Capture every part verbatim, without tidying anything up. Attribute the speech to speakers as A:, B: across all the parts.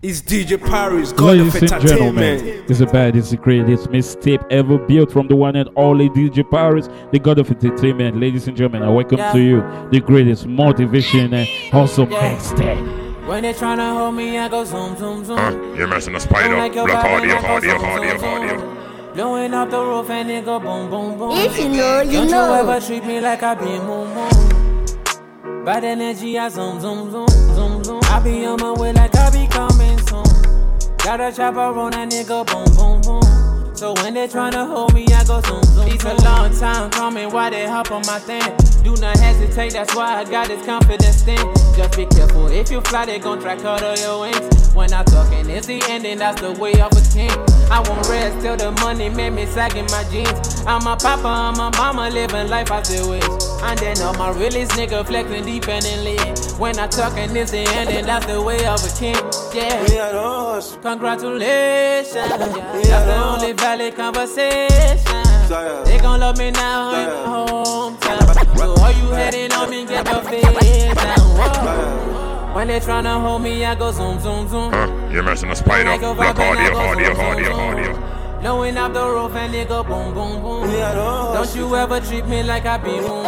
A: It's D J Paris, God of
B: Ladies and gentlemen,
A: Entertainment.
B: it's the baddest, the greatest mixtape ever built from the one and only D J Paris, the God of Entertainment. Ladies and gentlemen, I welcome
C: Yeah.
B: to you the greatest motivation and also
C: Yeah.
B: mixtape.
C: When they tryna hold me, I go zoom, zoom, zoom.
D: Huh? You're messing a spider.
C: Don't like your
D: Black
C: vibe,
D: audio,
C: and I go
D: audio,
C: zoom,
D: audio,
C: zoom,
D: audio.
C: zoom. Blowing up the roof and it go boom, boom, boom.
E: If you know, you
C: Don't
E: know.
C: you ever treat me like I be moon, moon. Bad energy, I zoom, zoom, zoom, zoom, zoom. I be on my way like I be coming soon. Got a chopper on that nigga, boom, boom, boom. So when they tryna hold me, I go zoom, zoom. It's a long time coming, why they hop on my thing? Do not hesitate, that's why I got this confidence thing. Just be careful, if you fly, they gon' try cut all your wings. When I talkin', it's the ending, that's the way of a king. I won't rest till the money made me sagging my jeans. I'm a papa, I'm a mama, living life I still wish. And then all my realest nigga flexing dependently. When I talkin', it's the ending, that's the way of a king. Yeah. Congratulations, that's the only valid conversation. They gon' love me now in my hometown. So all you hating on me, get your face down. Whoa. When they tryna hold me, I go zoom, zoom, zoom.
D: Huh? You're messing a spider.
C: Like a
D: Black
C: vibe and I
D: audio,
C: go
D: audio,
C: zoom, zoom,
D: audio,
C: zoom.
D: audio.
C: Blowing up the roof and it go boom, boom, boom. Don't you ever treat me like I be moon,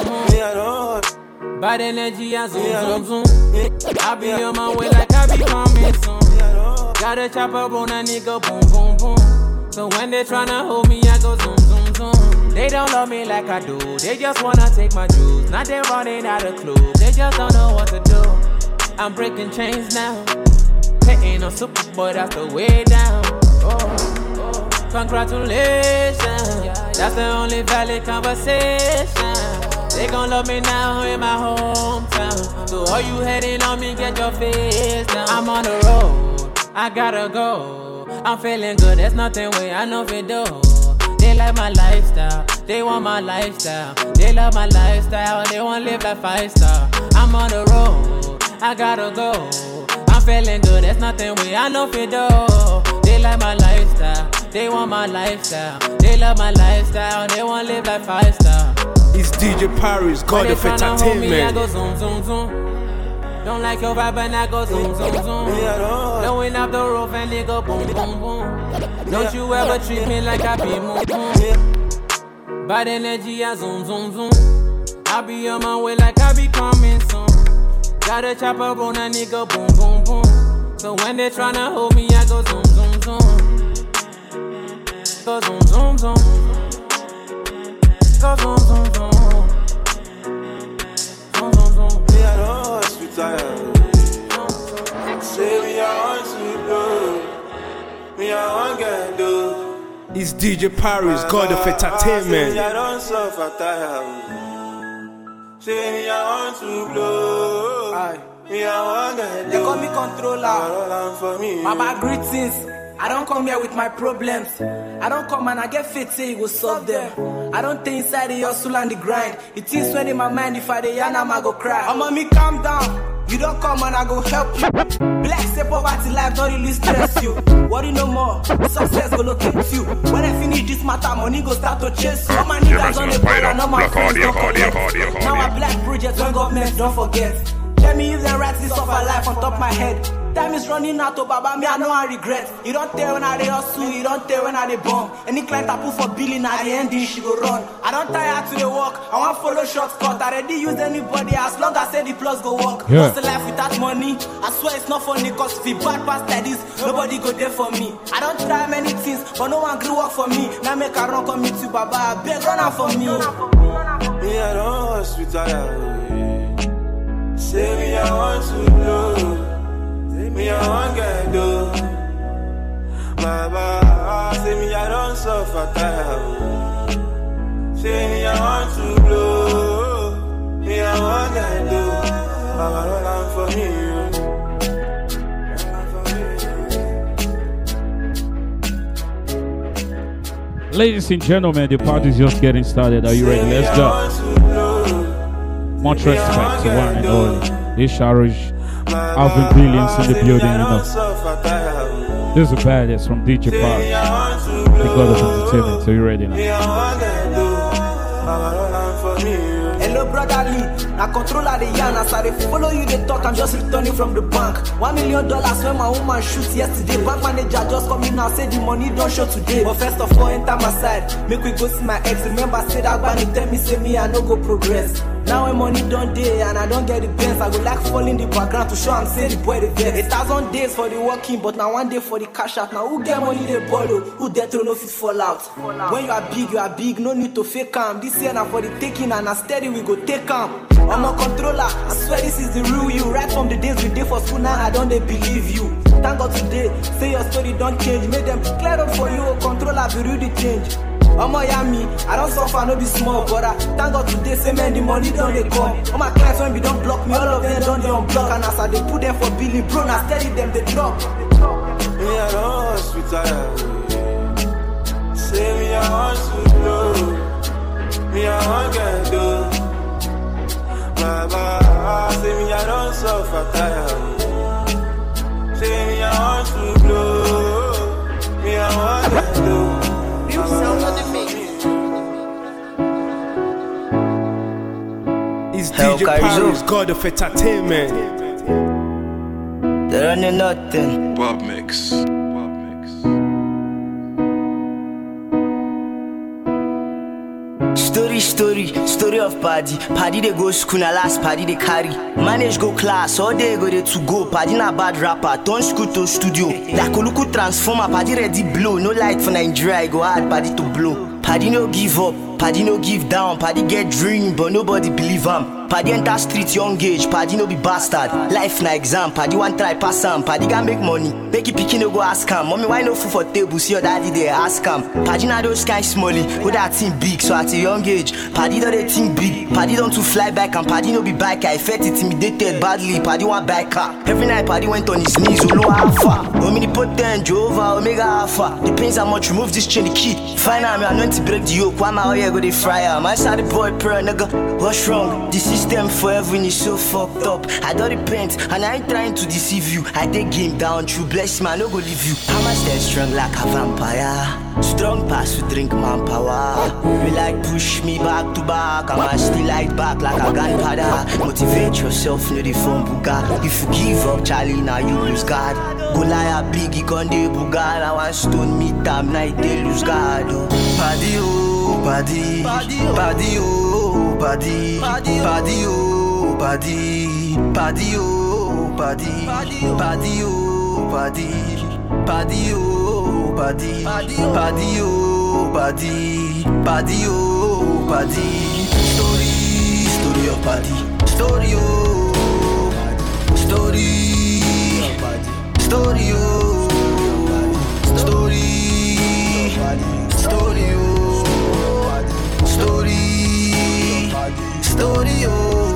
C: moon. Bad energy, I zoom, zoom, zoom. I be on my way like I be coming soon. Got a chopper on a nigga, boom, boom, boom. So when they tryna hold me, I go zoom, zoom, zoom. They don't love me like I do. They just wanna take my jewels. Now they running out of clues. They just don't know what to do. I'm breaking chains now. Hitting on super, but that's the way down. Oh, oh. Congratulations. That's the only valid conversation. They gon' love me now in my hometown. So all you hating on me, get your face down. I'm on the road, I gotta go. I'm feeling good, there's nothing way I know if it do. They like my lifestyle, they want my lifestyle. They love my lifestyle, they want live like five star. I'm on the road, I gotta go. I'm feeling good, there's nothing way I know if it do. They like my lifestyle, they want my lifestyle. They love my lifestyle, they want live like five star.
A: It's D J Paris, God of
C: Me, I
A: Entertainment.
C: go zoom, zoom, zoom. Don't like your vibe and I go zoom, zoom, zoom. Blowing up the roof and they go boom, boom, boom. Don't you ever treat me like I be moon, moon. Bad energy, I zoom, zoom, zoom. I be on my way like I be coming soon. Got a chopper on a nigga, boom, boom, boom. So when they tryna hold me, I go zoom, zoom, zoom. Go zoom, zoom, zoom. Go zoom, zoom, zoom. Zoom, zoom, zoom.
F: Me, I don't hospital. Say me, I want to blow. Me, I want to do.
A: It's D J Paris, God of
F: Say me,
A: Entertainment.
F: I don't suffer tire. Say me, I want to blow.
G: Aye.
F: Me, I want to do.
G: They call me controller.
F: Roll on for me.
G: Mama, greetings. I don't come here with my problems. I don't come and I get fit, say you will solve them. I don't think inside the hustle and the grind. It is when in my mind, if I dey yarn, I go cry. I'ma me calm down. You don't come and I go help you. Bless the poverty life, don't really stress you. Worry no more, success go locate you. When I finish this matter, money go start to chase you. All my
D: You're
G: niggas on
D: messing
G: the
D: a
G: ball
D: spider.
G: and all my
D: Black
G: friends
D: audio,
G: don't
D: audio,
G: collect.
D: audio,
G: Now I
D: audio.
G: black projects when government don't forget. Let me use and write this off a life on top my head. Time is running out, oh baba, me I know I regret. You don't tell when I dey hustle, you don't tell when I dey bomb. Any client I put for billing, at the ending she go run. I don't tire to the walk, I want follow shortcut. I already use anybody as long as say the plus go work.
B: Yeah.
G: What's the life without money? I swear it's not funny, cause if you bad past like this, nobody go there for me. I don't try many things, but no one grew up for me. Now make a run come me to baba, I beg run out for me.
F: Me, I don't hospital. Say me, I want to blow. Me, I want to do. Baba, say me, I don't suffer tire. Say me, I want to blow. Me, I want to do. Baba, roll on for me.
B: Ladies and gentlemen, the party's just getting started. Are you ready? Let's go. Much respect to one and all. It's Sharish. Alvin Billions in the building, you know. This is the baddest from D J Paris, the God of Entertainment. So you ready now?
G: Hello, brother Lee. Now controller the yarn, as I dey follow you they talk, I'm just returning from the bank. One million dollars when my woman shoot yesterday. Bank manager just come in now, say the money don't show today. But first of all, enter my side, make we go see my ex. Remember, say that bunny tell me, say me, I no go progress. Now when money don't day and I don't get the best, I go like fall in the background to show I'm say the boy the best. A thousand days for the working, but now one day for the cash out. Now who get money they borrow, who death row no fit fall out. When you are big, you are big, no need to fake calm. This year now for the taking and now steady we go take calm. I'm a controller, I swear this is the real you. Right from the days we did for school, now I don't they believe you. Thank God today, say your story don't change. Make them clear up for you, a controller be real the change. I'm a yummy, I don't suffer, no be small, brother. Thank God today, say man, the money don't they come. All my clients when we don't block me, all of them don't they unblock. And as I they put them for billing, bro, now steady them they drop.
F: Me I don't hospital. Say me I want to blow. Me I want get do. Baba, say me I don't suffer tire. Say me I want to blow. Me I want get do.
G: You sound on the mix.
A: It's
E: Hell,
A: D J
E: Kaizo.
A: Paris, God of Entertainment.
E: They're running nothing.
D: Bob Mix. Bob Mix.
E: Story, story, story of party. Party they go school, na last party they carry. Manage go class, all day go they to go. Party na bad rapper, turn school to studio. Like Oluku transformer, party ready blow. No light for Nigeria, I go hard party to blow. Party no give up, party no give down. Party get dream, but nobody believe am. Party enter street young age, party no be bastard. Life na exam, party one try pass am. Party can make money, make it pikin no go ask am. Mommy why no food for table, see your daddy there ask am. Party na those kind smallie, who that think big. So at a young age, party don't they think big. Party don't to fly back and party no be biker. I felt intimidated badly, party one biker. Every night party went on his knees, Olu Alpha. Omnipotent, Jehovah, Omega Alpha. Depends how much remove this chain the key. Find out me, I know to break the yoke. Why my oh yeah go they fry am? I saw the boy prayer, nigga. What's wrong? This system forever is so fucked up. I don't repent and I ain't trying to deceive you. I take game down, true bless me, I no go leave you. I'm a stay strong like a vampire. Strong pass we drink manpower. We like push me back to back. I'm a still light back like a gunpowder. Motivate yourself, no the phone buga. If you give up, Charlie, now you lose God. Goliath big, he con de buga. I want stone me time, night they lose God. Paddy oh, paddy, paddy oh, paddy, paddy oh, paddy, paddy oh, paddy, paddy oh, paddy, paddy oh, paddy, paddy oh, paddy, paddy oh, paddy. Story, story of paddy, story oh, story, story oh, story, story oh, story, story oh.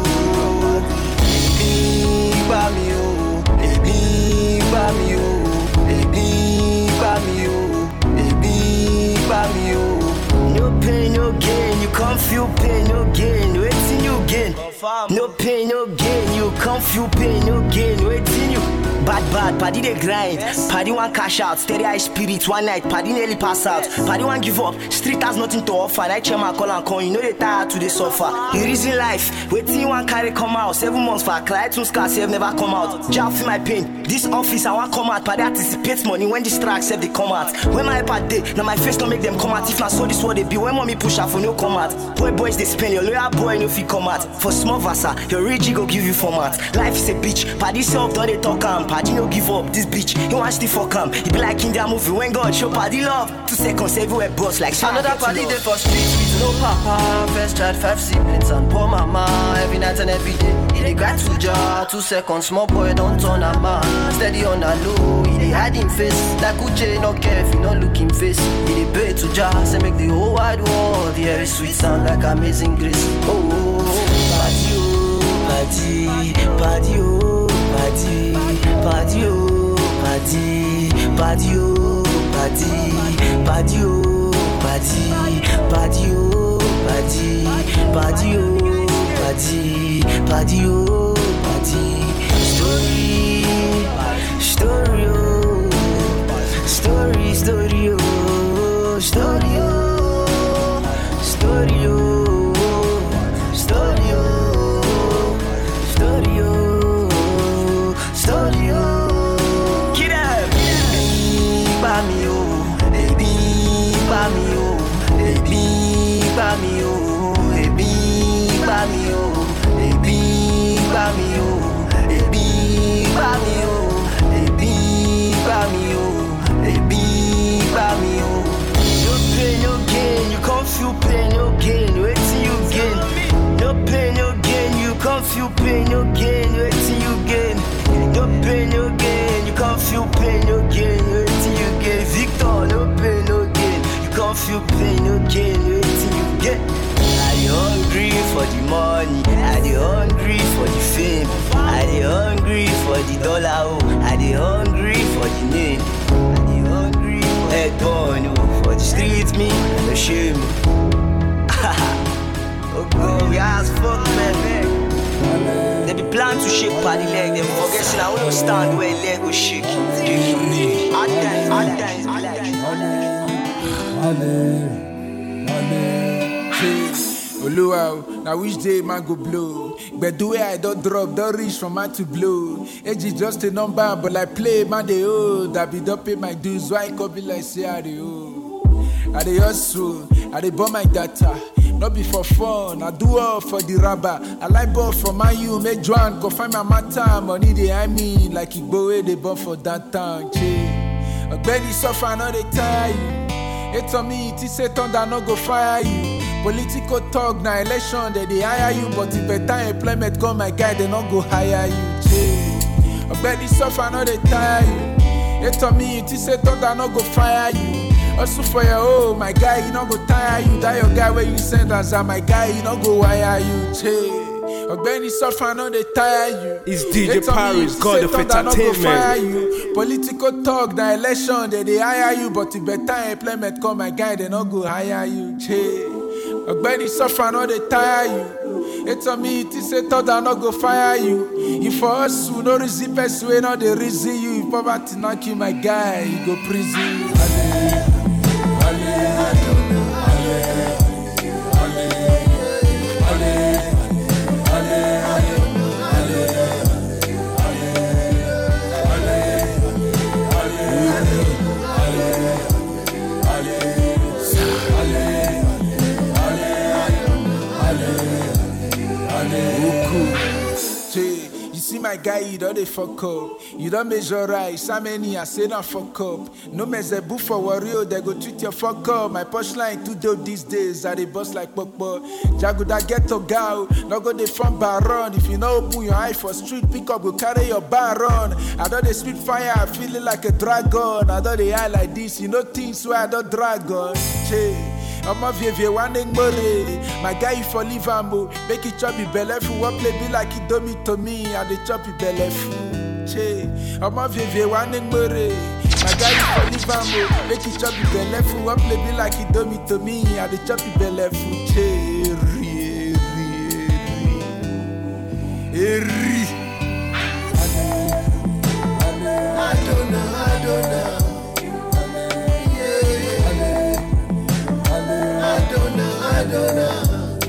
E: Ebi gba mi o, ebi gba mi o, ebi gba mi o, ebi gba mi o. No pain, no gain, you can't feel pain, no gain. Waiting you gain. No pain, no gain, you can't feel pain, no gain. Waiting you. Bad, bad, party they grind. Yes. Party one cash out, steady high spirit. One night, party nearly pass out. Yes. Party one give up, street has nothing to offer. Night chairman call and call, you know they tired to the suffer. You reason life, waiting one carry come out. Seven months for a cry, two scars have never come out. Job feel my pain. This office I want come out, party anticipates money when this tracks have they come out. When my iPad day, now my face don't make them come out. If not so this what they be, when mommy push out for no come out. Boy boys they spend your lawyer boy no fee come out. For small vasa, your rich go give you format. Life is a bitch, party self don't they talk am. Party no give up, this bitch, he wants to fuck him. He be like in their movie when God show party love. Two seconds everywhere boss like
H: another party day for streets with no papa. First child, five siblings and poor mama. Every night and every day, he dey got to jar. Two seconds, small boy don't turn a man. Steady on the low, he dey hide him face. Like Uche, no care if you don't look him face. He dey pay to jar, say make the whole wide world hear his sweet sound like Amazing Grace. Oh, oh, oh. Party, party, party, oh. Party, party, oh, party, party, oh, party, party, oh, party, party, oh, party, party, oh, party, party, oh, party. Story, story, oh, story, story, oh, story, oh, story, oh, story, oh.
E: for the money, I dey hungry for the fame, I dey hungry for the dollar, oh, I dey hungry for the name, I dey hungry for head burn, oh, for the streets, me, no shame. Oh God, we as fuck, man. They be plan to shake party leg, them forget say I will stand where leg go shake. Hard times, hard times, hard times.
I: Oluwa, now which day man go blow? But the way I don't drop, don't reach from man to blow. Age is just a number, but I play man they old. I be don't pay my dues, why come be like say I dey owe? I dey hustle, I dey burn my data. Not be for fun, I do all for the rubber. I like ball from my you, make Joan go find my matter. Money they I mean, like Igbo they born for that town. A belly suffer, not they tire you. It's on me, it is a thunder, not go fire you. Political talk, now election, they they hire you. But if better employment come, my guy, they not go hire you. A belly suffer, not they tire you. It's on me, it is a thunder, not go fire you. Also for your oh, my guy, you not go tire you. That your guy where you send us, my guy, you not go wire you. Che. Benny suffer, no they tire you.
A: It's D J Paris, God of Entertainment.
I: You. Political talk, the election, they they hire you. But if better employment come, my guy, they not go hire you. Che. Benny suffer, no they tire you. It's on me, it is a thought that not go fire you. If for us, who no receive persuade, no they reason you. If poverty knock you, my guy, you go prison. My guy, you don't they fuck up. You don't measure right. So many I say not fuck up. No mezebu for warrior, they go treat your fuck up. My punchline too dope these days. I they bust like Pokpo. Jaguda get a gal. No go they from baron. If you know open your eye for street, pick up, go carry your baron. I don't they spit fire, I feeling like a dragon. I don't they eye like this. You know things where I don't dragon. Che. I'm a V V one more. My guy, you for live ammo. Make it choppy belly food. What play be like it do me to me. And the choppy belly food. Che. I'm a V V one more. My guy, you for live ammo. Make it choppy belly food. What play be like it do me to me. And the choppy belly food. Che. Ri, ri, ri. I don't know, I don't know. I don't know.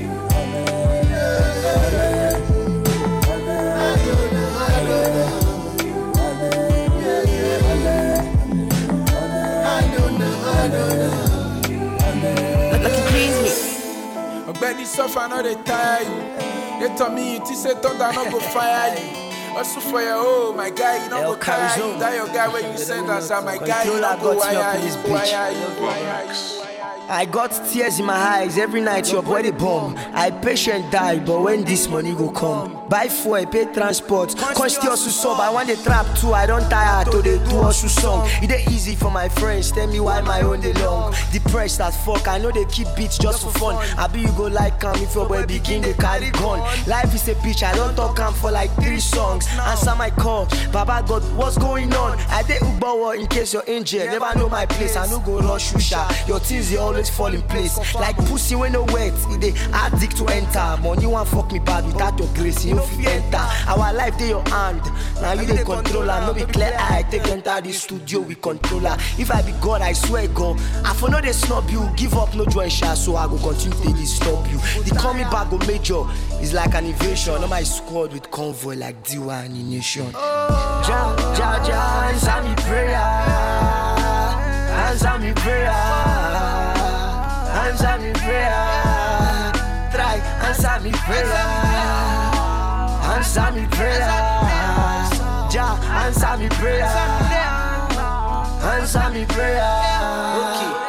I: Benny suffer, no they tire you. They told me it is a thunder, no go fire you. Also for your oh, my guy, you don't go tire you. That your guy where you send us, my guy, you don't go wire you, wire you, wire you.
E: I got tears in my eyes every night your body bomb. I patient die, but when this money go come, buy fuel, pay transport, conscious to sub. I want the trap too, I don't tire to the do us to song. It ain't easy for my friends, tell me why my own day long. Depressed as fuck, I know they keep beats just for fun. I be you go like come if your boy begin they carry gun. Life is a bitch, I don't talk am for like three songs. Answer my call, Baba God, what's going on? I did Ubawa in case you're injured. Never know my place, I no go rush Shusha. Your things they always fall in place. Like pussy when no wet, it they addict to enter. Money want fuck me bad without your grace, you know if you enter. Our life they your hand, now you the controller. No be clear eye, take enter the studio with controller. If I be God, I swear God, I for no they snub you, give up no join share, so I go continue to disturb you. The coming back go major, is like an invasion. On my squad with convoy like D one in nation. Ja, ja, ja, answer me prayer, answer me prayer, answer me prayer, try answer me prayer, answer me prayer, ja, answer me prayer, answer me prayer, okay, try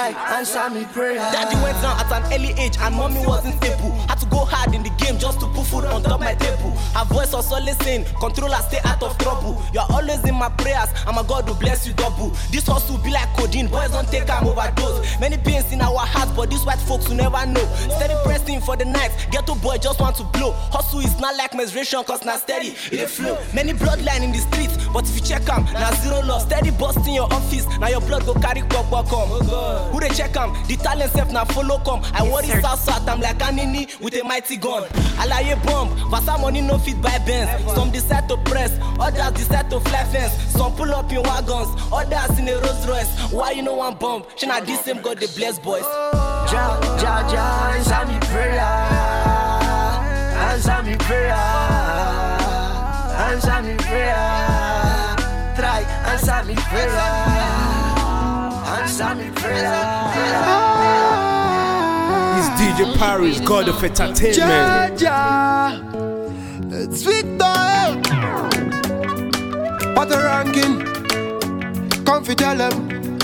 E: Try, answer me prayer.
G: Daddy went down at an early age and mommy wasn't able. Had to go hard in the game just to put food on top my table. Her voice was always saying, controller, stay out of trouble. You're always in my prayers, and my God will bless you double. This hustle be like codeine, boys don't take am overdose. Many pains in our hearts, but these white folks will never know. Steady pressing for the night, ghetto boy just want to blow. Hustle is not like menstruation, cause not steady, it flow. Many bloodline in the streets, but if you check am, now zero loss. Steady busting your office, now your blood go carry pop come. Oh, who they check am? The talent self now follow come. I worry south south, I'm like Anini with a mighty gun. Alaye bomb, Vasa money no fit buy Benz. Some decide to press, others decide to fly fence. Some pull up in wagons, others in a Rolls Royce. Why you know one bomb? She not this same God the bless boys.
E: Ja, ja, ja, answer me prayer. Answer me prayer. Answer me prayer. Try, answer me prayer. Answer me prayer.
A: It's D J Paris, God of Entertainment.
J: Ja, ja. It's Victor. What a ranking. Come fi tell them.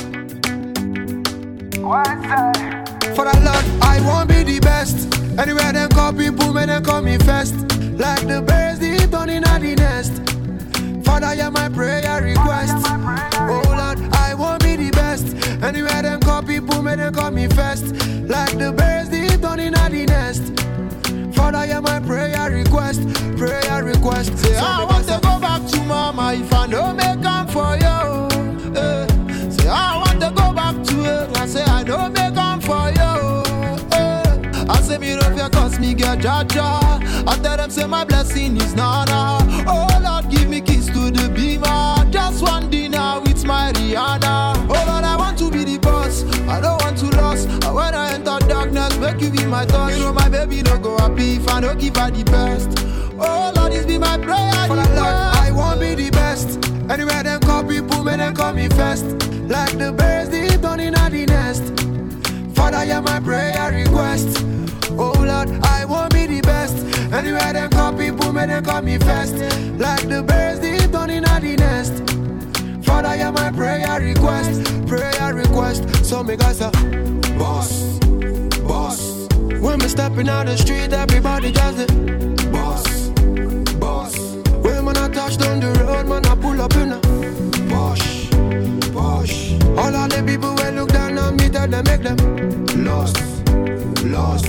J: For the Lord, I won't be the best. Anywhere them call people, may they call me first. Like the birds, deep down in the nest. Father, hear my prayer request. Oh Lord, I won't be the best. Anywhere them call people, may they call me first. Like the birds, deep down in the nest. Father, hear my prayer request. Prayer request. Say, I want to go back to mama if I don't make time for you. Uh, say, I want to go back to her. I say, I don't make time for you. Uh, I say, me love you cause me get jaja. I tell them, say, my blessing is nana. Oh Lord, give me kiss to the beamer. Just one dinner with my Rihanna. Oh Lord, I want to be the boss. I don't want to lose. When I enter darkness, make you be my touch. You know my baby no go happy if I don't give her the best. Oh Lord, this be my prayer. For the Lord, I won't be the best. Anywhere them call people, may them call me first. Like the birds deep down in the nest. Father, hear my prayer request. Oh Lord, I won't be the best. Anywhere them call people, may them call me first. Like the birds deep down in the nest. Father, hear my prayer request. Prayer request. So me guys say, boss, boss. When me stepping out the street, everybody does it. Boss, boss. When man I touch down the road, man I pull up in a Posh, Posh. All of the people when look down on me, tell them make them lost, lost.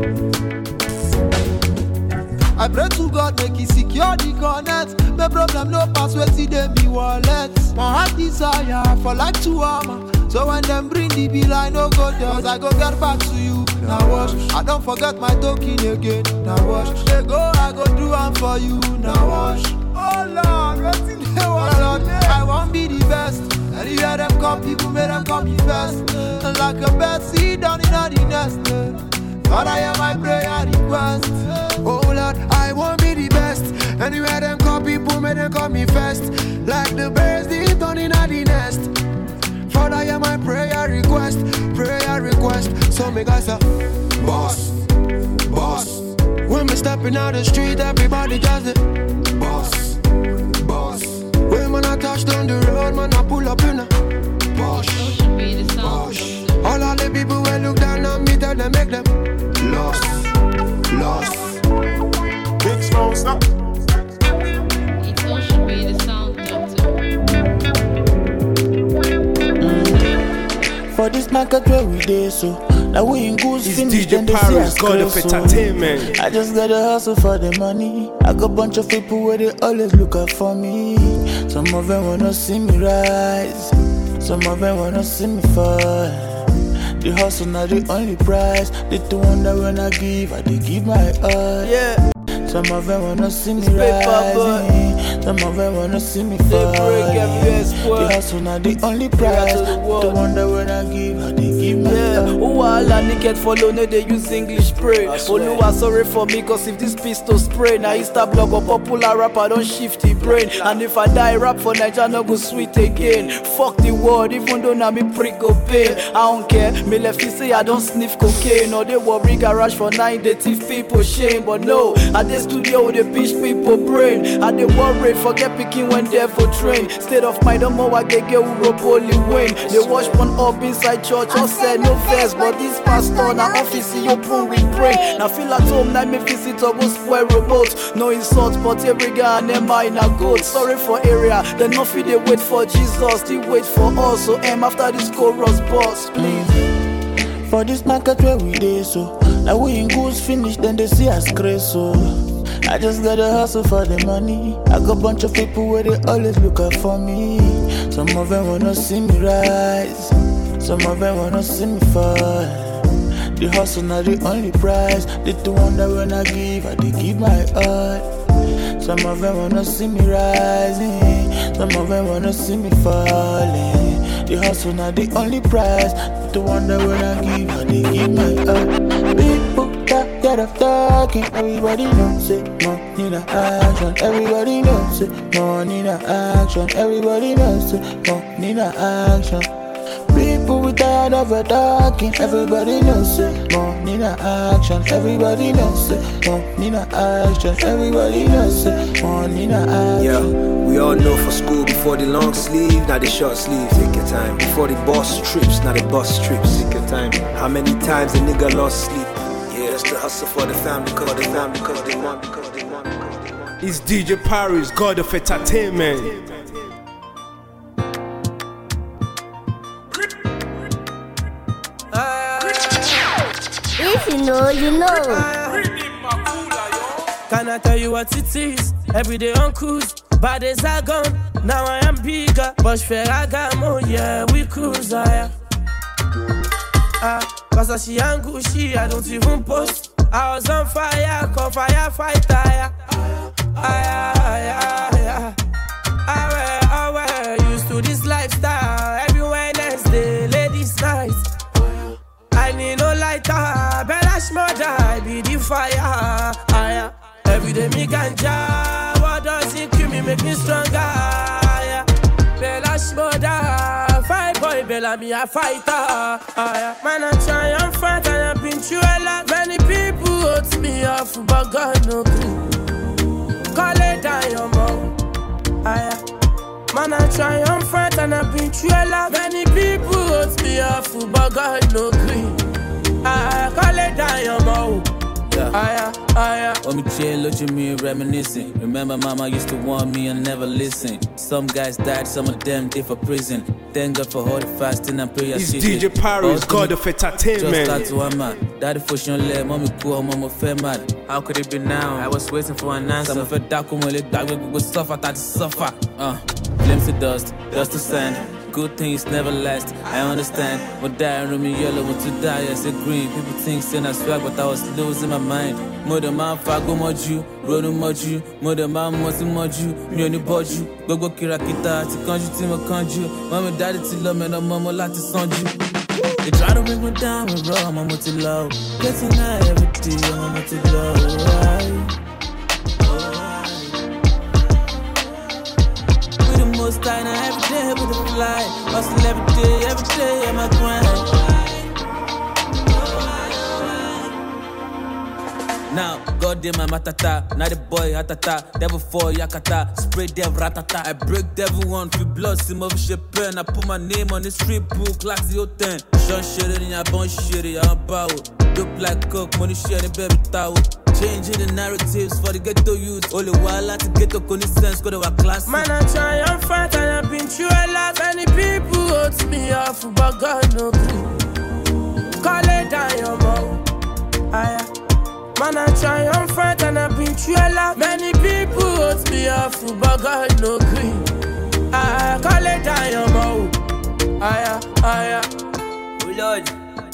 J: I pray to God make he secure the connect. The problem no pass where see them be wallet. My heart desire for like two armor. So when them bring the bill I no go down. I go get back to you. Now wash. I don't forget my token again. Now wash. They go I go do one for you. Now wash. Oh Lord, what's in the Lord, I won't be the best. And you hear them come, people make them come the best. And like a bird seed down in the nest. God, I hear my prayer request. Oh Lord, I won't be the best. Anywhere them call people, may them call me first. Like the birds deep down in the nest. Father, hear my prayer request. Prayer request. So me guys say, boss, boss. When me stepping out the street, everybody does it. Boss, boss. When man I touch down the road, man I pull up in a Posh, Posh. All of the people when look down on me, tell them make them lost, lost.
K: Big smoke stop.
L: It should be the sound doctor.
M: For this market where we dey so. Now we in good
A: It's D J Paris, God of Entertainment.
M: I just gotta hustle for the money. I got a bunch of people where they always look out for me. Some of them wanna see me rise. Some of them wanna see me fall. The hustle not the only prize. They the one that when I give, I they give my all.
G: Yeah.
M: Some of them wanna see me
G: It's
M: rising. Some of them wanna see me fall. The hustle not the only prize. The one that when I give, I they give my
G: yeah.
M: all.
G: Oh, all I get follow, no they use English pray. Only was sorry for me, cause if this pistol spray, now Insta blog or popular rapper don't shift it brain. And if I die, rap for Nigeria, no go sweet again. Fuck the world, even though now me prick go pain. I don't care, me left you say I don't sniff cocaine. Or they worry garage for nine, they thief people shame. But no, at the studio with the bitch people brain. At the worry, forget picking when they're for train. State of mind, don't know I get get who rope only win. They watch one up inside church, all said no verse. But this pastor, now office, you open with brain. Now feel at home, now me visit or go spoil remote. No insult, but every guy and them mine are good. Sorry for area, they no feel they wait for Jesus, they wait for us. So M after this chorus boss, please.
M: For this market where we dey so, now we in goods finish, then they see us grace so. I just gotta hustle for the money. I got a bunch of people where they always look out for me. Some of them wanna see me rise, some of them wanna see me fall. The hustle not the only prize. They do wonder when I give, I they give my all. Some of them wanna see me rising, some of them wanna see me falling. The hustle not the only prize. They do wonder when I give, I they give my all. People tired of talking, everybody knows it. Money in action, everybody knows it. Money in action, everybody knows it. Money in action. People we tired of talking, everybody knows it. Money in action, everybody knows it. Money in action, everybody knows it. Money in action.
N: Yeah, we all know for school before the long sleeve, now the short sleeve. Take your time. Before the boss trips, now the bus trips. Take your time. How many times the nigga lost sleep? Yeah, that's the hustle for the family, cause the family, cause they want, because they want, because they want.
A: It's D J Paris, God of Entertainment.
O: If you know, you know.
P: Can I tell you what it is? Every day on cruise, bad days are gone. Now I am bigger, but Ferragamo, yeah, we cruise, ah, ah, cause I see and Gucci, I don't even post. I was on fire, call firefighter, yeah. Ah, yeah, yeah, yeah. I wear, used to this lifestyle. Every Wednesday, ladies' night. I need no lighter, Bellash mother, I be the fire. Ah, every day me ganja, what does it kill me, make me stronger. Ah, Bellash mother, fight boy, Bella me a fighter. Ah, man I try and fight and I've been through a lot. Many people hurt me off, but God no clue. Call it down your mouth. Ah, man I try and fight and I've been through a lot. Many people hurt me off, but God no green. I call it down your mouth. Yeah. Aya, aya.
Q: When me chill, look at me reminiscing. Remember mama used to warn me and never listen. Some guys died, some of them did for prison. Thank God for all the fasting and prayer.
A: It's D J Paris, God of Entertainment.
Q: Just to a man. Daddy for sure let mommy cool, mama fair mad. How could it be now? I was waiting for an answer. Some of it dark when we go suffer, that suffer. Uh, flames to dust, dust to sand. Good things never last, I understand. But die room me yellow, want to die as a green. People think saying I swag, but I was losing my mind. Mother man, fago moju, rodo moju. Mother man, mosi moju, me only boju. Gogo kirakita, ti kanju, ti mo kanju. Mommy, daddy, ti love me, no mama, lati sanju. They try to bring me down with raw, mama, ti low. Getting high every day, mama, ti low. Most time every day with a fly. Hustle every day, every day at my grind. Now, God damn my matata, now the boy hatata, devil for yakata, spray devil ratata. I break devil one for blood, sim of shit pen. I put my name on the street book, like the ten. Sean shit in your bone shit, I'm about. Dope like coke, money shit in baby towel. Changing the narratives for the ghetto youth. Only while I to get to sense, go to our class. Man, I try and fight and I've been through a lot. Many people hurt me off, but God no clue. Call it down your mouth. Aya. Man, I try and fight and I've been through a lot. Many people hurt me off, but God no clue. Aya, call it down your mouth. Aya, aya.
E: Oh Lord,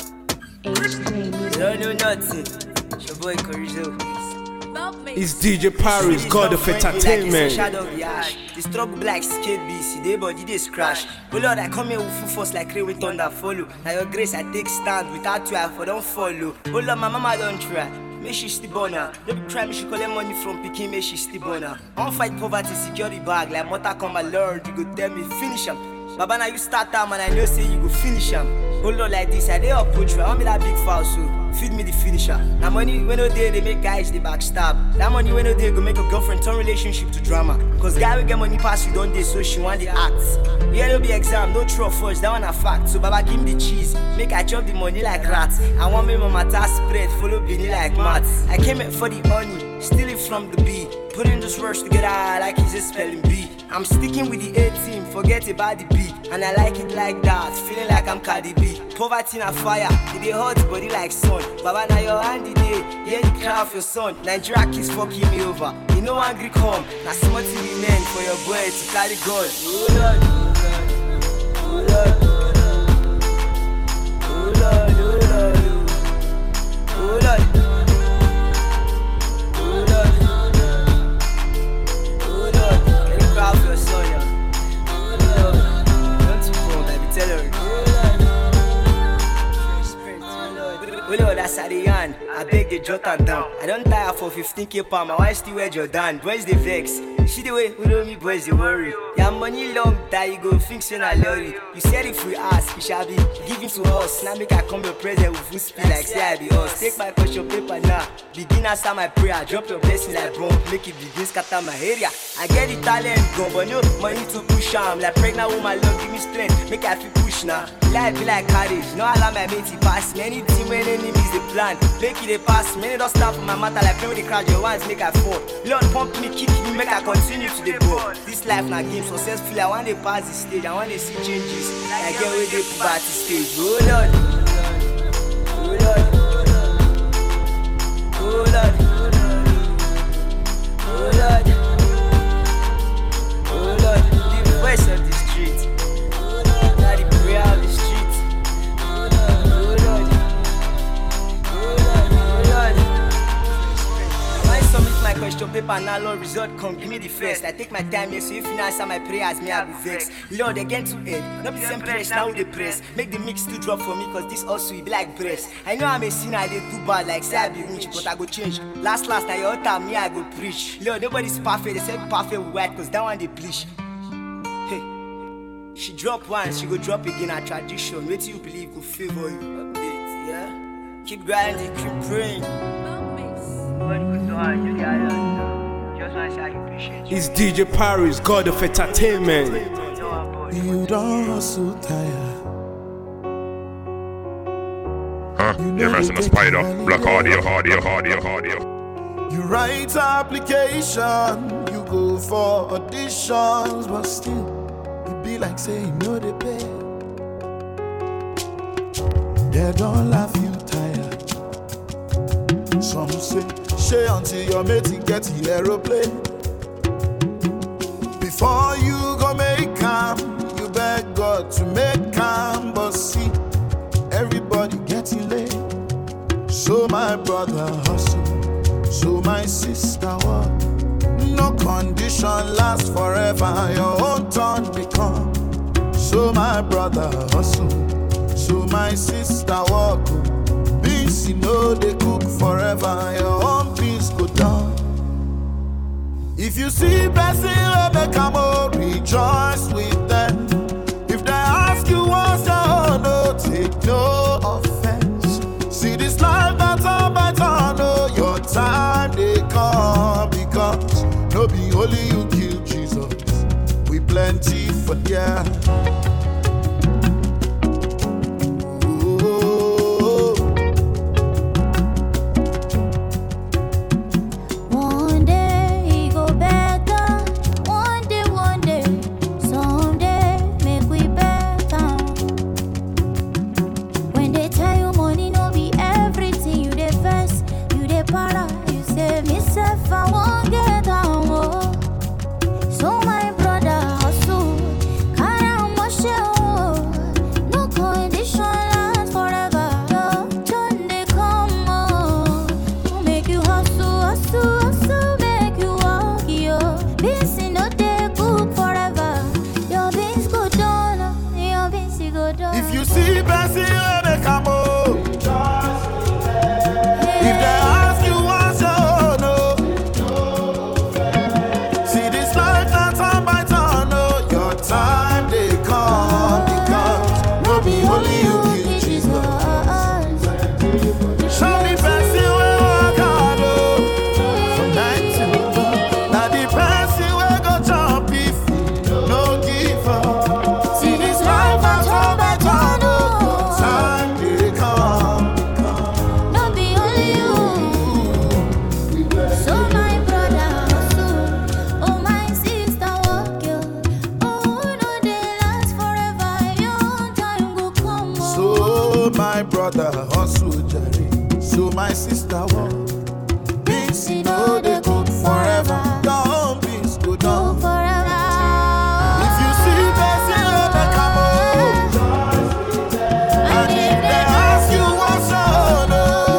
E: you don't know nothing. Your boy Corizo.
A: It's D J Paris, God of Entertainment.
E: The struggle black skate B C, they body they scratch. Oh Lord, I come here with full force like rain with thunder follow. Now your grace I take stand, without you I for don't follow. Oh Lord, my mama don't try. make she still born her. No be crime, she collect money from Peking, make she still born her. I don't fight poverty, security bag, like Mota come my lord, you go tell me finish him. Baba, now you start time and I know say you go finish him. Hold on like this, I dey approach you, I want me that big foul, so feed me the finisher. That money when no day, they make guys they backstab. That money when no day, go make a girlfriend turn relationship to drama. Cause guy will get money pass you don't day, so she want the act. Yeah, no be exam, no true first, that one a fact. So Baba give me the cheese, make I chop the money like rats. I want me mama ta spread, follow Benny like maths. I came in for the money, steal it from the B. Putting those words together like it's a spelling bee. I'm sticking with the A team, forget about the B. And I like it like that, feeling like I'm Cardi B. Poverty na fire, it dey hot body like sun. Baba na your hand day, yeah you cry of your son. Nigeria keeps fucking me over, you know angry come. Na small thing remain for your boy to carry gun. Oh Lord, oh Lord, oh Lord, oh Lord, oh Lord, oh Lord. Well, that's Ariane. I beg the jot and down. I don't tire for fifteen K pound. My wife still wear Jordan. Boys they vex. She the way, who know me, boys they worry. Your money long that you go think so I love it. You said if we ask, you shall be given to us. Now make I come your present with full speed like say I be us. Take my question paper now. Begin answer my prayer. Drop your blessing like bomb. Make it begin scatter my area. I get the talent gone, but no money to push am. Like pregnant woman, love give me strength. Make I feel push now. Life be like carriage. No allow my mate to pass. Many team when enemies they plan. Make it a pass. Many don't stop for my matter. Like play with the crowd. Your ones make I fall. Lord pump me, kick me, make I continue to the ball. This life na game successfully. I want to pass the stage. I want to see changes. I get where they poverty stage. Oh Lord, oh Lord, oh Lord, oh Lord, oh Lord. The voice of the street, now the prayer of the street. Oh Lord, oh Lord, oh Lord. When I submit my question paper, now Lord result come, give me the first. I take my time here, so if you not answer my prayers, me I be vexed. Lord, again to end, not the same press, now the press. Make the mix to drop for me, cause this also will be like breast. I know I'm a sinner, I did too bad, like say I be rich, but I go change. Last, last, now your time, me I go preach. Lord, nobody's perfect, they say perfect with white, cause that one they bleach. Hey, she drop once, she go drop again, a tradition. Wait till you believe, go favor you. Update, yeah? Keep grinding, keep praying.
A: It's D J Paris, God of Entertainment.
J: You don't hustle tired.
R: Huh? You're messing the spider. Black audio, audio, audio, audio.
J: You write application, you go for auditions, but still, it be like saying no they pay. They don't laugh you tired. Some say, share until your mate get the aeroplane. Before you go make calm, you beg God to make calm. But see, everybody getting late. So my brother hustle, so my sister walk. No condition lasts forever, your own turn become. So my brother hustle, so my sister walk. Beans you know they cook forever, your own beans go down. If you see blessing, make a more rejoice with them. If they ask you what's your no, take no offense. See this life better, better, know your time they come. Because no be only you kill Jesus, we plenty for yeah. If you see blessing, make a move. If they ask you
S: my brother hustle jare. So my sister won. Beans you know they good forever. Your own beans go down forever. If you see person they come home, and if they ask you what's on,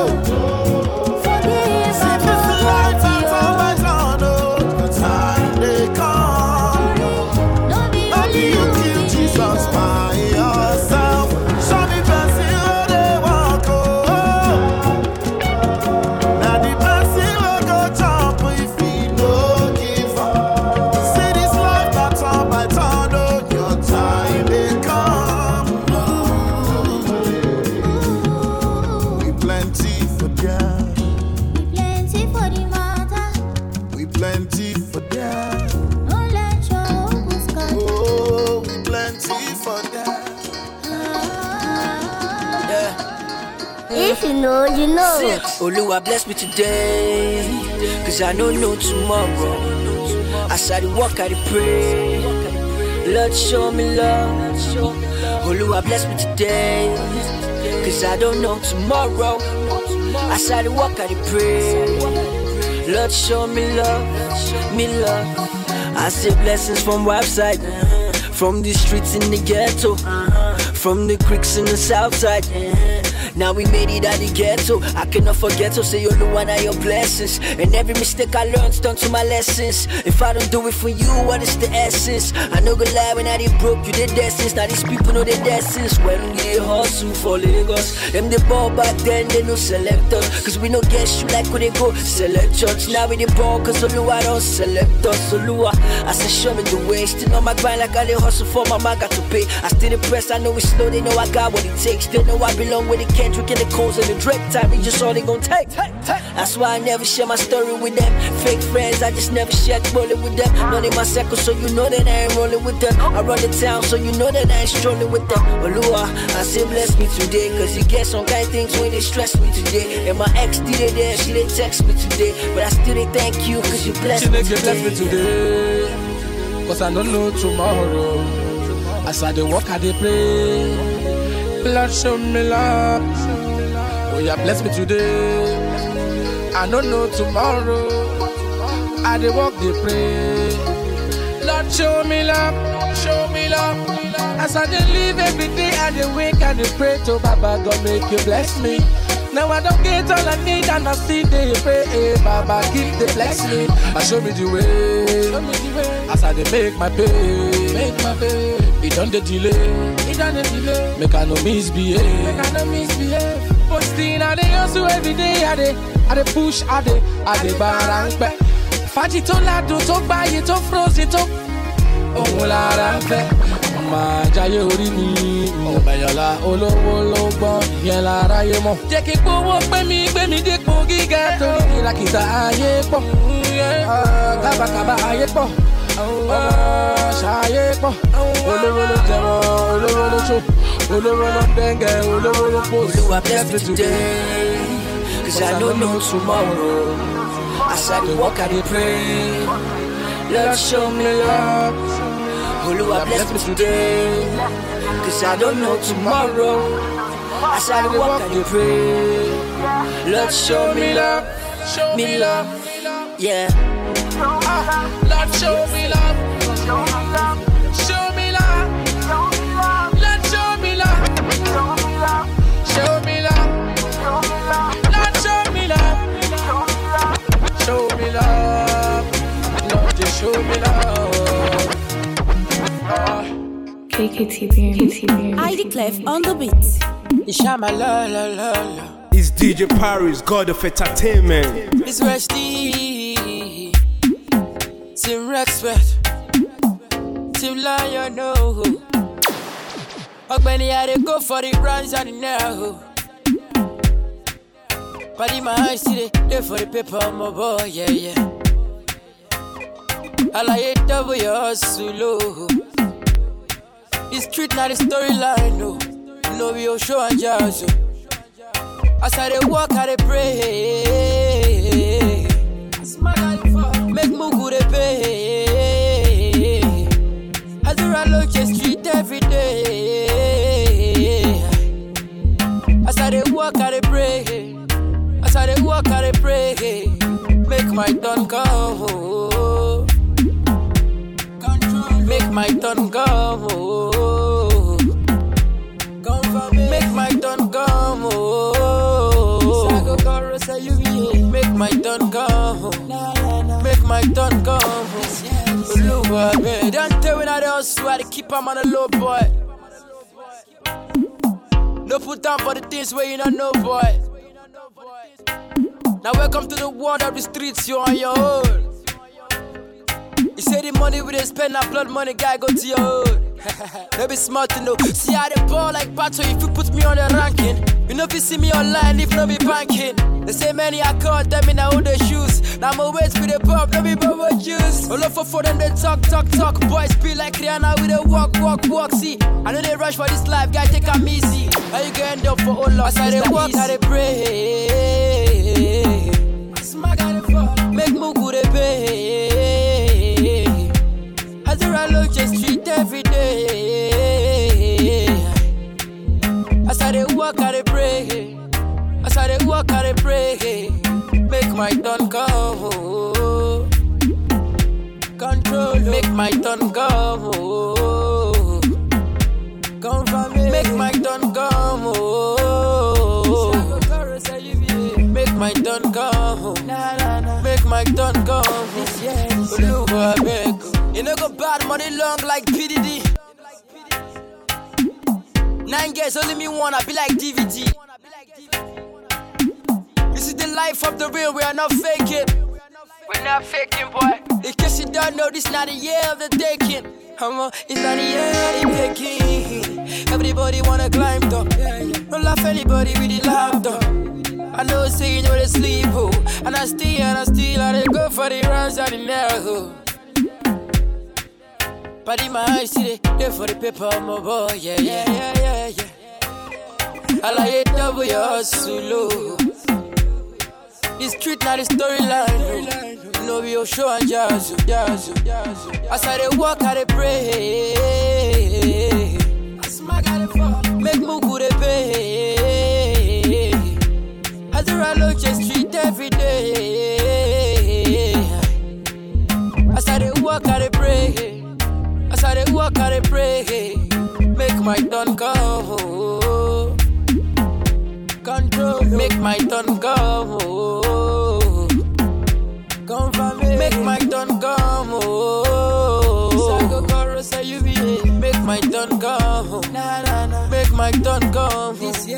S: see this life and all my son, the time they come. Not be you kill Jesus by yourself. Show me person where they walk home. Now the person will go jump if he no give up. See this life that turn by turn, oh, your time they come. We plenty for them.
O: Plenty for the matter.
S: We plenty for them.
O: Don't let your uncles come.
S: Oh, we plenty for them.
O: If you know, you know.
H: Oluwa bless me today, cause I don't know tomorrow. As I dey walk, I dey pray. Lord, show me love. Oluwa bless me today, cause I don't know tomorrow. As I dey walk, I dey pray. Lord, show me love, me love. I see blessings from website, from the streets in the ghetto, from the creeks in the south side. Now we made it out the ghetto. I cannot forget to say you're the one of your blessings. And every mistake I learned turn to my lessons. If I don't do it for you, what is the essence? I know good lie when I did broke you did essence. Now these people know their essence. When we dey hustle for Lagos, them the ball back then they no select us. Cause we no get you like when they go select church. Now we the ball cause Oluwa don't select us. Oluwa, I say show me the way. Still on my grind like I dey hustle for my man got to pay. I still impressed, I know it's slow, they know I got what it takes. They know I belong with the Kendrick and the Coles and the Drake. Time is just all they gon' take. That's why I never share my story with them. Fake friends, I just never share bullet with them. None in my circle, so you know that I ain't rolling with them. I run the town, so you know that I ain't strolling with them. Oluwa, I say bless me today, cause you get some kind of things when they stress me today. And my ex did it there, she didn't text me today. But I still did thank you, cause you blessed me today.
P: Bless me today, cause I don't know tomorrow. As I dey walk, I dey pray. Lord, show me love. Oh, yeah, bless me today. I don't know tomorrow. I dey walk, dey pray. Lord, show me love. Show me love. As I dey live every day, I dey wake, I dey pray to Baba God, make you bless me. Now I don't get all I need, and I still dey pray. Hey, Baba, keep the bless me. And show me the way. Show me the way. As I dey make my pay, make my pay. It don't dey delay. It don't dey delay. Make I no misbehave. Make I no misbehave. But still I dey hustle every day. I dey, I dey push, I dey, I dey barang back. Fati to ladu to buy to froze to. Oh la la la. Ma jaye ori mi, Obayola olówó ló gbọ́n, ìyẹn lára yé mọ̀. Jẹ́ kí gbówó gbé mi gbé mi dípò gíga torí kìràkìtà ayé pọ̀. Kábàkàbà ayé pọ̀, ṣayé pọ̀. Olówó ló jẹmọ́, olówó ló ṣó, olówó ló dẹ́ngẹ̀, olówó ló pòsì.
H: Oluwa bless me today, cause I don't know tomorrow. As I dey walk, I dey pray. Lord, show me love. Oluwa bless me today, cause I don't know tomorrow. As I dey walk, I dey pray. Lord, show me love, me love, yeah.
P: Lord, show me love, show me love, Lord, show me love, show me love, Lord, show me love, show me love, Lord, just show me love.
T: K K T B M, K T B M.
U: I declare on the beat.
P: Ishama la la la la.
A: It's D J Paris, God of Entertainment.
P: It's Rusty, Team Respect, Team Lion, no. Ogbeni, I dey go for the runs and the now. But in my eyes, see they for the paper, my boy, yeah, yeah. I like it double your solo. The street not the storyline, no. No, we all show and jazz. As I dey walk, I dey pray. Make Mungu dey pay. As I look the street every day. As
C: I dey walk, I dey pray. As I dey walk, I dey pray. Make my turn come. Make my turn come. Make my turn come. Make my turn come. Make my turn come. Don't tell me that they all swear to keep them on the low, boy. No put down for the things where you don't know, boy. Now welcome to the world of the streets, you on your own. You say the money we dey spend, that blood money, guy, go to your own. Maybe smart to know. See how they ball like battle if you put me on the ranking. You know if you see me online, if no be banking. They say many I call them in all the shoes. Now my waist with the pop, no be bubble juice. All of for them they talk, talk, talk. Boys be like Rihanna with a walk, walk, walk. See, I know they rush for this life, guy, take them easy. How you gonna end up for all loss? As I they walk, I they pray. Make Mugu they pay. As I look just street every day. As I they walk, I they pray. As I they walk, I they pray. Make my turn come. Control. Make my turn come. Come from me. Make my turn come. Make my turn come. Make my turn come. You know go bad money long like P D D. Nine girls only me one, I be like D V D. This is the life of the real, we are not faking. We're not faking, boy. In case you don't know, this not the year of the taking. Come it's not the year of the taking. Everybody wanna climb top. Don't laugh anybody with the laptop. I know say you know they sleep, oh. And I still, and I still, I go for the runs and the narrow. But in my eyes, see they, they for the paper, my boy, yeah, yeah, yeah, yeah, yeah. I like it double your hustle, this street not the storyline, no be your show and jazz, jazz, jazz. As I they walk, I they pray. Make Mugu they pay. As I look just street every day. As I they walk, I they pray. As I they walk, I they pray. Make my turn come. Control. Make my turn come. Come from me. Make my turn come. Psycho chorus, you be. Make my turn come. Make my turn come.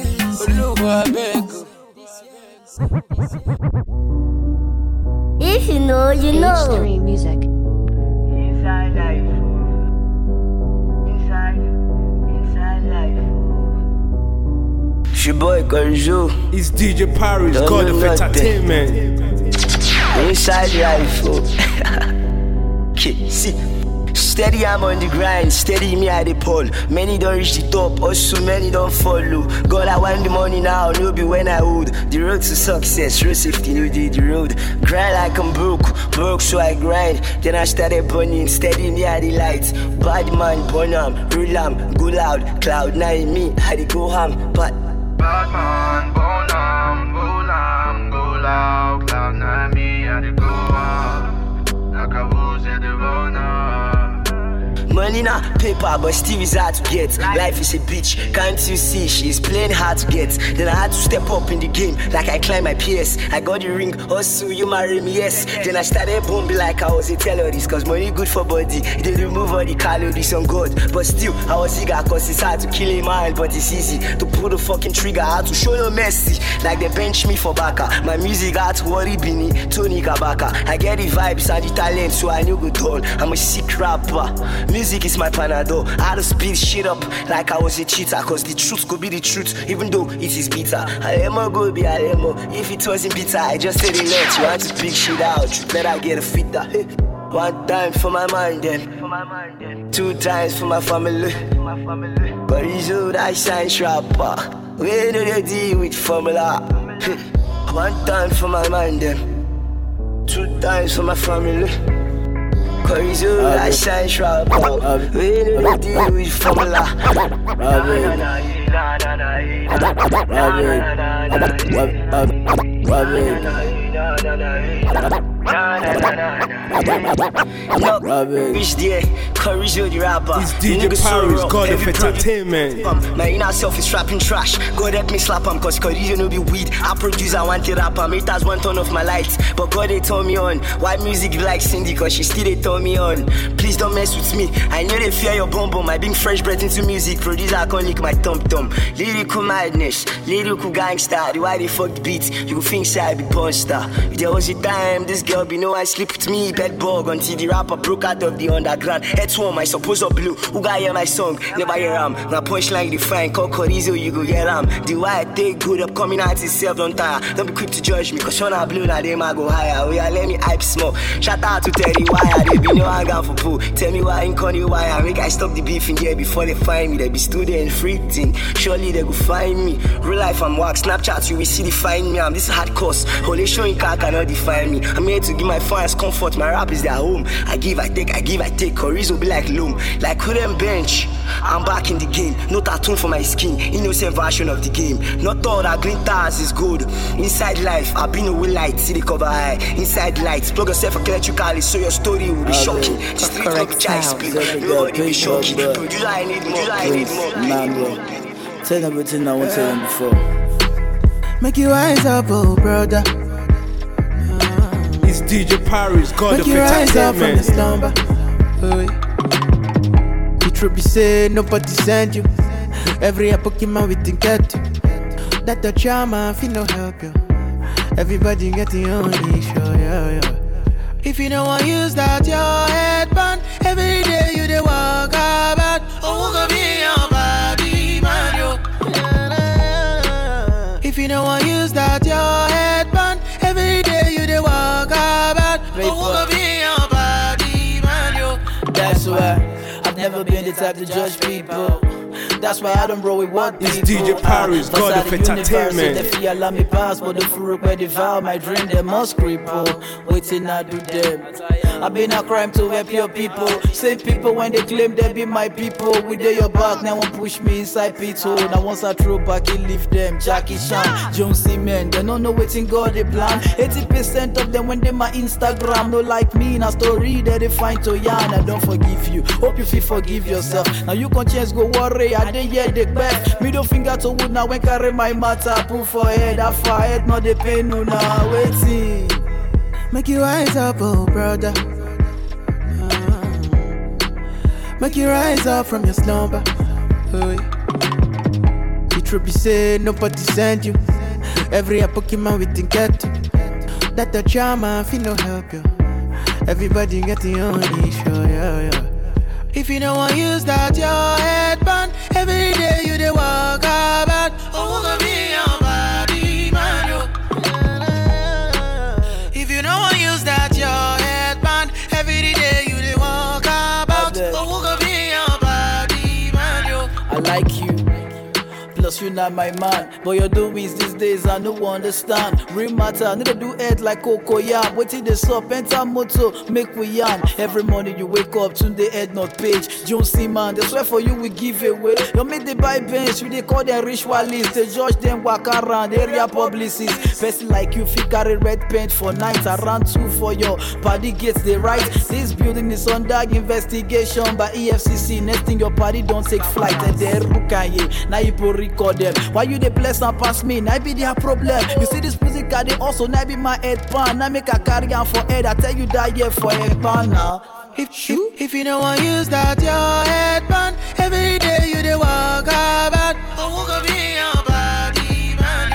O: If you know, you know.
U: H three Music.
E: Inside life. She boy Garjo.
A: It's D J Paris, God of Entertainment.
E: Inside life, oh. Okay, see. Steady, I'm on the grind. Steady, me at the pole. Many don't reach the top, also many don't follow. God, I want the money now, no be when I would. The road to success, road safety, no day the road. Grind like I'm broke, broke so I grind. Then I started burning, steady, me at the lights. Bad man, burn am, roll am, go loud. Cloud nine, me, I dey go ham, but
F: bad man, burn am, roll am, go loud. Cloud nine, me, I dey go ham. Like a rose at the runner.
E: money na paper, but still is hard to get. Life is a bitch, can't you see? She's playing hard to get. Then I had to step up in the game, like I climbed my P S. I got the ring, also you marry me, yes. Then I started bombing like I was a terrorist, cause money good for body. It did remove all the calories on God. But still, I was eager, cause it's hard to kill a man, but it's easy to pull the fucking trigger. I had to show no mercy, like they bench me for Baka. My music had to worry Bini, Tony Kabaka. I get the vibes and the talent, so I knew good all. I'm a sick rapper. Music is my panadol. I had to speed shit up like I was a cheater, cause the truth could be the truth, even though it is bitter. Alemo go be Alemo. If it wasn't bitter, I just said it let you want to pick shit out. You better get a fitter. One time for my mind then, two times for my family. But it's all that science rapper. We know they deal with formula. One time for my mind then, two times for my family. Corizo, I shine sharp. We know the deal with formula. Reach there, Corizo the rapper.
A: It's D J Paris, God of Entertainment.
E: My inner self is rapping trash. God help me slap him, cause Corizo no be weed. I produce, I want to rap him. It has one turn off my lights. But God they turn me on. Why music like Cindy, cause she still they turn me on. Please don't mess with me. I know they fear your bum bum. I bring fresh breath into music. Producer I can't lick my thumb thumb. Lyrical madness, lyrical gangster. The why they fuck the beat. You go think say I be porn star. If there was a time this girl be no I sleep with me, bed bug until the rapper broke out of the underground. Head swarm, I suppose up blue. Who got hear my song? Never hear am. Now punchline define, call Corizo, you go get am. The why I take good upcoming artists self don't tire. Don't be quick to judge me, cause when I blue now them I go higher. We are let me hype small. Shout out to Terry Wire, they be no hang for pool. Tell me why in Connie Wire, make I stop the beef in here before they find me. They be student free thing. Surely they go find me. Real life I'm wax, Snapchat you will see define me. I'm this hard course. Holy showing car cannot define me. I'm here to give my fans comfort. My rap is their home. I give, I take, I give, I take. Corizo be like loom, like Hoodem bench. I'm back in the game. No tattoo for my skin. Innocent version of the game. Not all that green tires is good. Inside life, I've been away light. See the cover high. Inside lights. Plug yourself electrically so your story will be shocking. The street will be chai speak. Nobody be shocking. Producer I need more. Producer I need more.
M: Nah, bro. Tell them everything I won't tell them before. Make you rise up, oh brother.
A: It's D J Paris, God
M: Make
A: of
M: you rise up from the
A: Entertainment.
M: slumber. Oh, the truth be said, nobody send you. Every Pokemon we think get to. That the charmer, if you no help you. Everybody get the only show, yeah, yeah. If you don't want to use that, your headband. Every day you dey walk about. Oh, who go be your body, man, yo. If you don't want to use that, your headband. Every day you dey walk about. Oh, who go be your body, man, yo. That's why I've never been the type to judge people. That's why I don't roll with what
A: It's
M: people.
A: D J Paris, God of Entertainment.
M: They feel allow me pass, but the fool where they vow my dream, they must cripple. Waiting I do them. I've been a crime to help your people. Same people when they claim they be my people. We do your back, now one push me inside pit hole. Now once I throw back, he leave them. Jackie Chan, John Cement, they don't know waiting God they plan. eighty percent of them when they my Instagram, no like me in a story that they find to yarn. I don't forgive you. Hope you feel forgive yourself. Now you can chance go worry. I dey hear the back. Middle finger to wood now when carry my matter. Proof for head, I fight, not the pain no now waiting. Make you rise up, oh brother. Make you rise up from your slumber. Oh, the truth be said, nobody send you. Every Pokemon we think get to. That the charmer, if you no help you. Everybody get the only show, yeah, yeah. If you don't want to use that, your headband. Every day you dey walk about. Oh, who go be your body, man, yo. If you don't want to use that, your headband. Every day you dey walk about. Oh, who go be your body, man, yo. I like you. Plus you not my man. But your doings these days I don't understand. Real matter, need to do head like Coco Yam. Waiting the up, enter motor, make we yarn. Every morning you wake up, tune the head not page. John C man, they swear for you we give away. You make the buy bench, we they call them ritualists. They judge them walk around, area publicists. Person like you fit carry red paint for nights. I ran two for your party gets the right. This building is under investigation by E F C C. Next thing your party don't take flight. And they rukaye, now you record them. Why you they bless and pass me? Now be their problem. You see this music they also now be my head pan. Now make a carry on for head. I tell you that yeah for head pan now. If you if you don't want to use that your head pan. Every day you they walk about. Oh, who go be your body, man,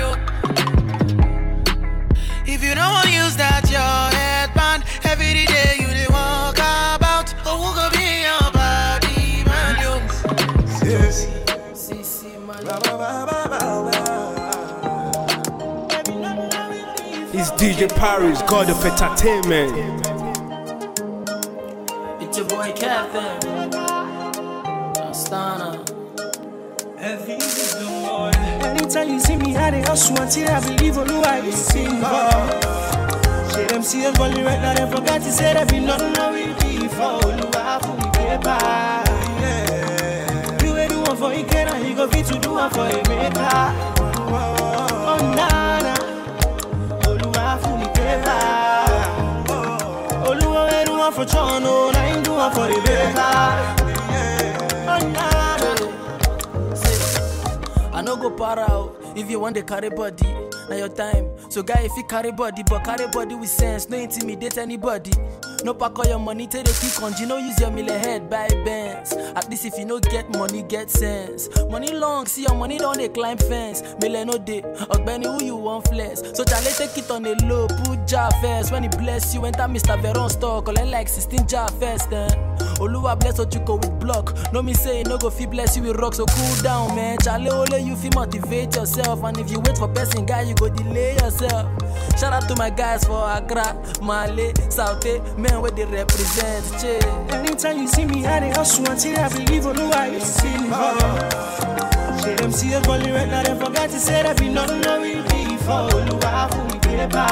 M: yo. If you don't want to use that your head pan. Every day you they walk about. Oh, who go be your body, man, yo.
S: Yes.
A: It's D J Paris, God of Entertainment.
M: It's your boy Kevin Astana.
S: Anytime you see me, I dey hustle until I believe all who I be single. Say them see us balling right now, they forgot to say that we nothing now we be for.
G: paper. You ain't do one for Ikena, you go fit to do one for Emeka. Oh nana, Oluwa for me paper. Oluwa ain't do one for Chono, I ain't do one for Rebecca. Oh nana, I no go para out if you want to carry body. Now your time. So guy, if you carry body, but carry body with sense, no intimidate anybody. No pack all your money, take the kick on. You know use your mill head, buy bands. At least if you no get money, get sense. Money long, see your money don't they climb fence. Mille no day, Ogbeni who you want flex. So Charlie take it on the low, put jar first. When he bless you, enter Mister Veron store, collect like sixteen jar first. Eh? Oluwa bless what you go with block. No me say no go feel bless you with rock, so cool down, man. Charlie only you feel motivate yourself, and if you wait for person guy, you go delay yourself. Shout out to my guys for Accra, Male, Saute, men where they represent. Che. Anytime you see me, I dey hustle until I believe Oluwa you see me. Say them see us balling right now, they forget to say that we not know we before Oluwa for me paper.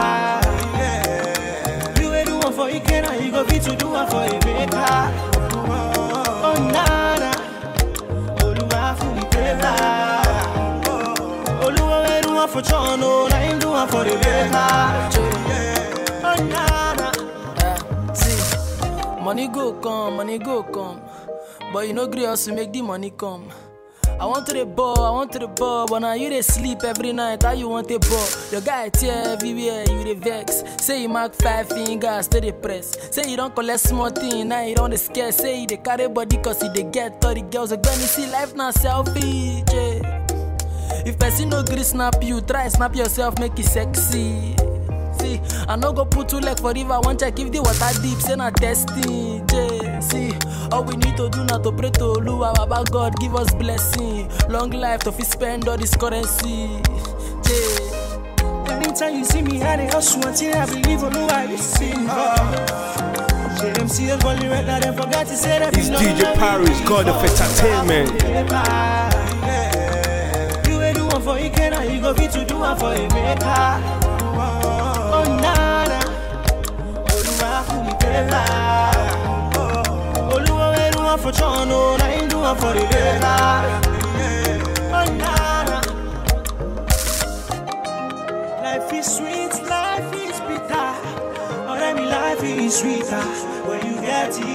G: You ain't do one for Ikena, you go fit to do one for Emeka. Oh nana, Oluwa for me paper. Oluwa ain't do one for Chono, I ain't do one for Rebecca. Oh nana, uh, see, money go come, money go come, but you no gree us to make the money come. I want to the ball, I want to the ball, but now you dey sleep every night. How you want the ball? Your guy tear everywhere, you dey vex. Say you mark five fingers to the press. Say you don't collect small thing, now you don't dey scare. Say you dey carry body cause you dey get thirty girls. Like when you see life now selfish. Yeah. If person no gree snap you, try snap yourself, make it sexy. See, I no go put two leg for river, one check if the water deep, say na testing. Yeah. See, all we need to do now to pray to Oluwa, Baba God give us blessing, long life to fit spend all this currency. Yeah. Anytime you see me, I dey hustle until I believe Oluwa you see me. Say them see us balling right now, they forgot to say that.
A: It's D J Paris, God of Entertainment.
G: You ain't do one for Ikena, you go fit to do one for Emeka. Oh nana, Oluwa for me paper. Oluwa ain't do one for Chono, I ain't do one for Rebecca. Oh nana, life is sweet, life is bitter. Oh, let me life is sweeter when you get it.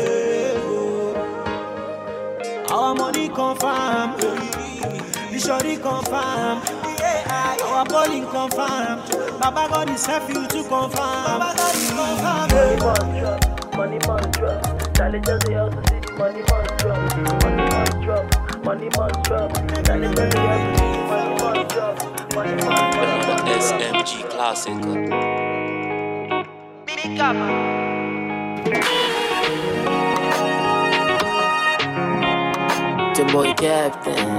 G: Yeah. Our money confirm, the shorty confirm. Our calling confirm. Baba God is help you to confirm. Baba God is confirm. Money must drop, money must drop. Charlie just the house to see the money must drop. Money must drop, money must drop. Charlie just the house to see the money must drop. Money must drop.
U: S M G Classic.
G: Big up.
P: The boy captain.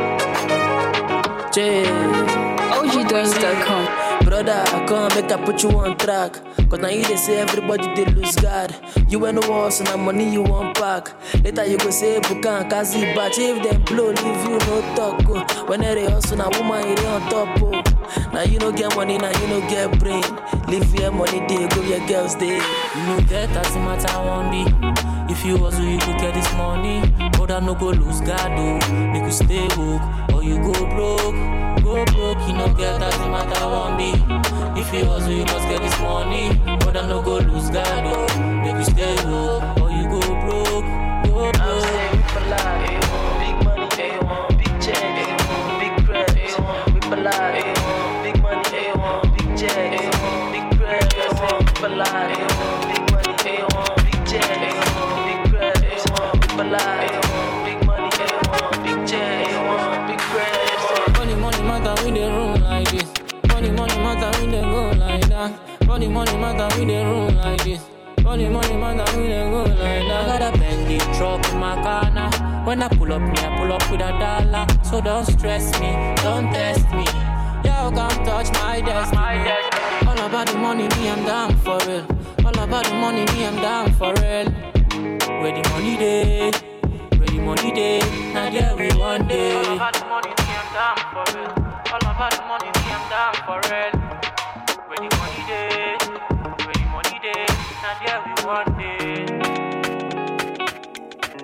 P: J.
T: O G Doings dot com.
P: Brother, I come make I put you on track. Cause now you they say everybody they lose God. You ain't no war, so now money you want back. Later you go say Bukan, Kazi, batch. If them blow, leave you no talk. Oh. When they hustle, now woman, you on top. Oh. Now you no get money, now you no get brain. Leave your money there, go your girls there.
V: You know that doesn't matter one be. If you hustle, you go get this money. Brother, no go lose God, oh. Make you stay woke, or you go broke. Go broke, you know get doesn't matter one be. If you hustle, you must get this money. Brother, no go lose God, oh. Make you stay woke, or you go broke. Go broke.
P: Big money, big check, big credit. We ballad, big money, big check, big credit. We ballad, big money, big check, big credit. We ballad, big money, big check, big credit.
V: Money, money matter, we dey roll like this. Money, money matter, we dey go like that. Money, money matter, we dey roll like this. Money, money matter, we dey go like that. I got a Bentley truck in my car now. When I pull up, me I pull up with a dollar. So don't stress me, don't test me. Yo, come touch my destiny. All about the money, me I'm down for real. All about the money, me I'm down for real. Where the money day, where the money day, now there we one day. All about the money, me I'm down for real. All about the money, me I'm down for real. Where the money day, where the money day, now there we one day.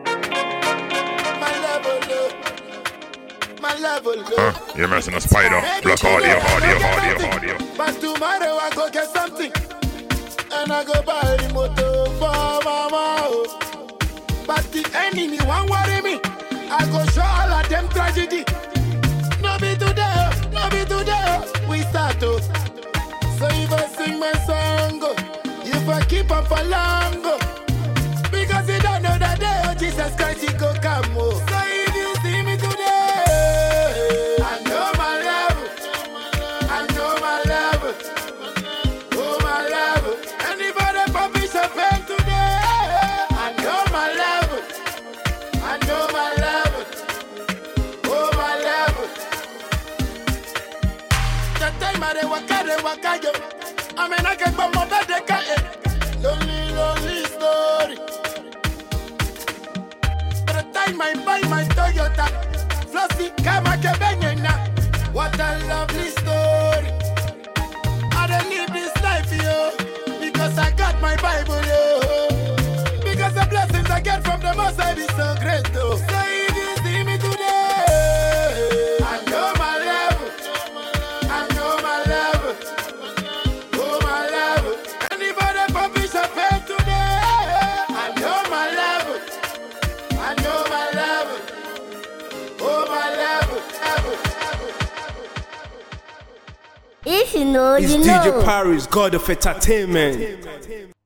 S: my level.
R: Uh, you're messing a spider. Block audio, audio, audio, audio.
S: But tomorrow I go get something. And I go buy the motor for mama. But the enemy won't worry me. I go show all of them tragedy. No be today, no be today. We start to. So if I sing my song, if I keep up for long, because you don't know that day, oh Jesus Christ, he go come. So if you see me today, I know my level, I know my level, oh my level. Anybody publish a pen today, I know my level, I know my level, oh my level. The time I waka, they waka yo. I mean I can come up at the car. Lonely, lonely story. By the time I buy my Toyota, Flossy, Kama, Kebenyena. What a lovely story. I don't live this life, yo, because I got my Bible, yo. Because the blessings I get from the Most High is so great, though. So if you see me today, I know my level. I know my level. Oh, my level. Anybody publish a pen today, I know my level. I know my level. Oh, my level. level, level.
O: If you know,
A: It's
O: you
A: D J
O: know.
A: Paris, God of Entertainment.